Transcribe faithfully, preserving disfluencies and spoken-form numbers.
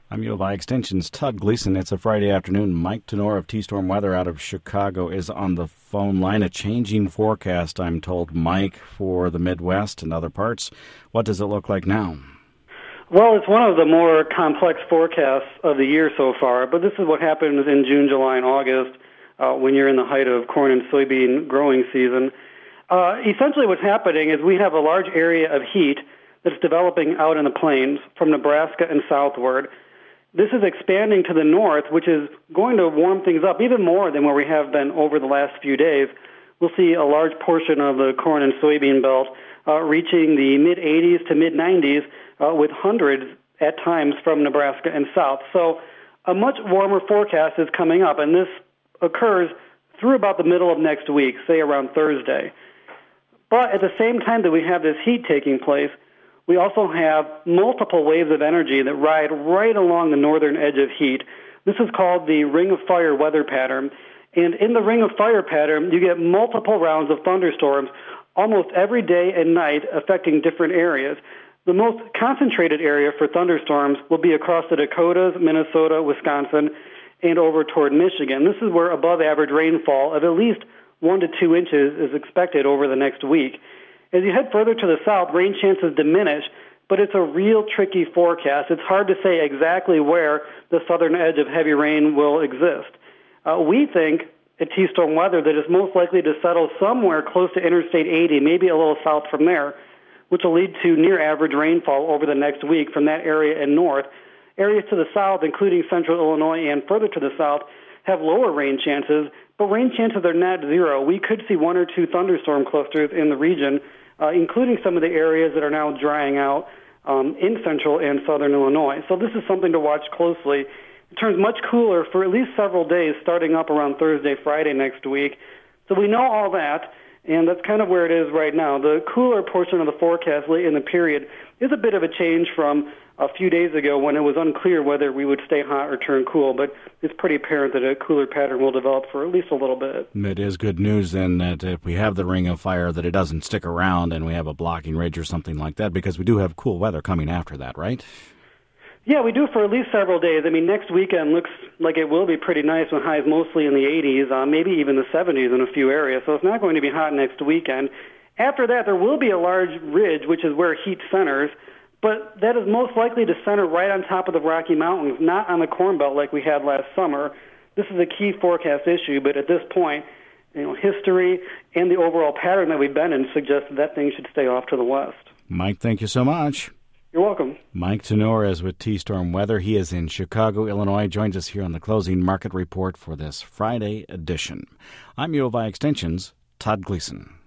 I'm U of I Extension's Todd Gleason. It's a Friday afternoon. Mike Tenor of T-Storm Weather out of Chicago is on the phone line. A changing forecast, I'm told, Mike, for the Midwest and other parts. What does it look like now? Well, it's one of the more complex forecasts of the year so far, but this is what happens in June, July, and August uh, when you're in the height of corn and soybean growing season. Uh, essentially what's happening is we have a large area of heat that's developing out in the plains from Nebraska and southward. This is expanding to the north, which is going to warm things up even more than where we have been over the last few days. We'll see a large portion of the corn and soybean belt uh, reaching the mid-eighties to mid-nineties uh, with hundreds at times from Nebraska and south. So a much warmer forecast is coming up, and this occurs through about the middle of next week, say around Thursday. But at the same time that we have this heat taking place, we also have multiple waves of energy that ride right along the northern edge of heat. This is called the Ring of Fire weather pattern. And in the Ring of Fire pattern, you get multiple rounds of thunderstorms almost every day and night affecting different areas. The most concentrated area for thunderstorms will be across the Dakotas, Minnesota, Wisconsin, and over toward Michigan. This is where above average rainfall of at least one to two inches is expected over the next week. As you head further to the south, rain chances diminish, but it's a real tricky forecast. It's hard to say exactly where the southern edge of heavy rain will exist. Uh, we think at T-Storm Weather that it's most likely to settle somewhere close to Interstate eighty, maybe a little south from there, which will lead to near-average rainfall over the next week from that area and north. Areas to the south, including central Illinois and further to the south, have lower rain chances, but rain chances are not zero. We could see one or two thunderstorm clusters in the region, Uh, including some of the areas that are now drying out um, in central and southern Illinois. So this is something to watch closely. It turns much cooler for at least several days, starting up around Thursday, Friday next week. So we know all that, and that's kind of where it is right now. The cooler portion of the forecast late in the period is a bit of a change from a few days ago when it was unclear whether we would stay hot or turn cool, but it's pretty apparent that a cooler pattern will develop for at least a little bit. It is good news then that if we have the Ring of Fire, that it doesn't stick around and we have a blocking ridge or something like that, because we do have cool weather coming after that, right? Yeah, we do for at least several days. I mean, next weekend looks like it will be pretty nice with highs mostly in the eighties, uh, maybe even the seventies in a few areas, so it's not going to be hot next weekend. After that, there will be a large ridge, which is where heat centers, but that is most likely to center right on top of the Rocky Mountains, not on the Corn Belt like we had last summer. This is a key forecast issue, but at this point, you know, history and the overall pattern that we've been in suggests that, that thing should stay off to the west. Mike, thank you so much. You're welcome. Mike Tenor is with T-Storm Weather. He is in Chicago, Illinois. Joins us here on the Closing Market Report for this Friday edition. I'm U of I Extension's Todd Gleason.